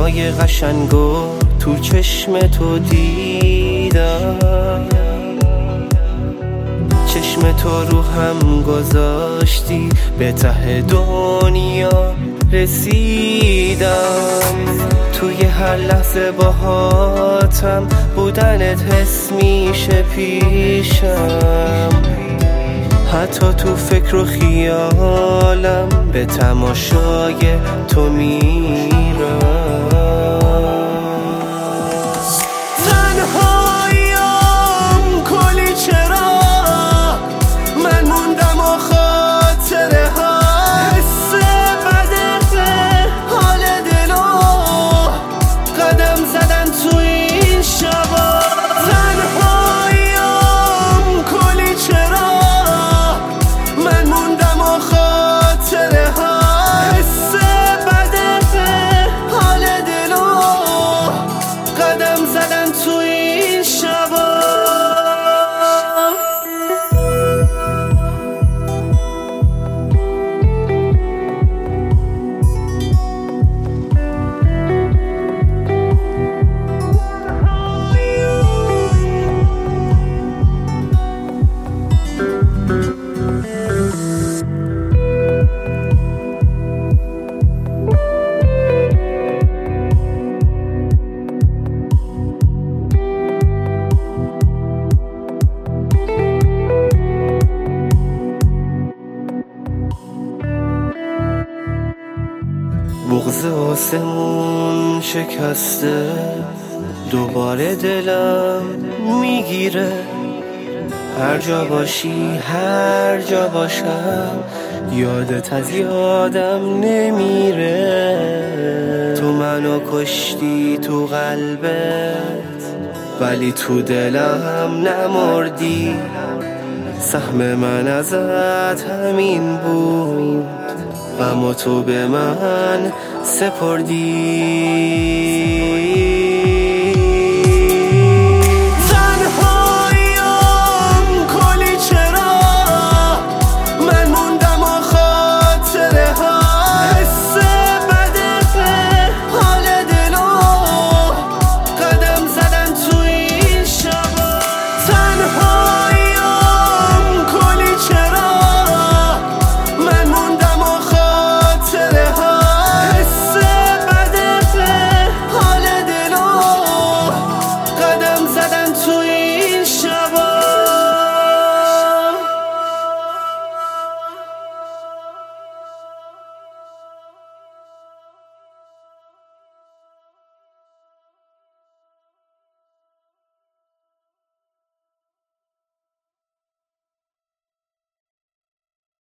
چشمای قشنگو تو چشم تو دیدم، چشم تو رو هم گذاشتی به ته دنیا رسیدم. توی هر لحظه باهاتم بودنت حس میشه پیشم، حتی تو فکر و خیالم به تماشای تو میرم. تنهاییم کلی چرا من موندم و خاطره ها حس بده حال دلو قدم زدن تو این شبا. تنهاییم کلی چرا من موندم و خاطره ها حس بده حال دلو قدم زدن تو این شبا. بغض آسمون شکسته دوباره دلم میگیره، هر جا باشی هر جا باشم یادت از یادم نمیره. تو منو کشتی تو قلبت ولی تو دلم نمردی، سهم من ازت همین بود اما تو به من سپردی.